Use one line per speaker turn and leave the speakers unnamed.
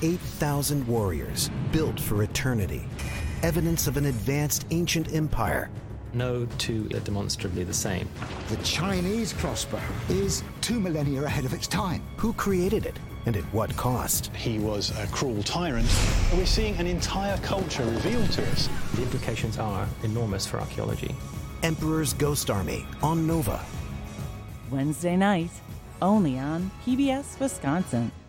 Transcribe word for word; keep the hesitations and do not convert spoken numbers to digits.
eight thousand warriors built for eternity. Evidence of an advanced ancient empire.
No two are demonstrably the same.
The Chinese crossbow is two millennia ahead of its time.
Who created it, and at what cost?
He was a cruel tyrant. We're seeing an entire culture revealed to us.
The implications are enormous for archaeology.
Emperor's Ghost Army on Nova.
Wednesday night, only on P B S Wisconsin.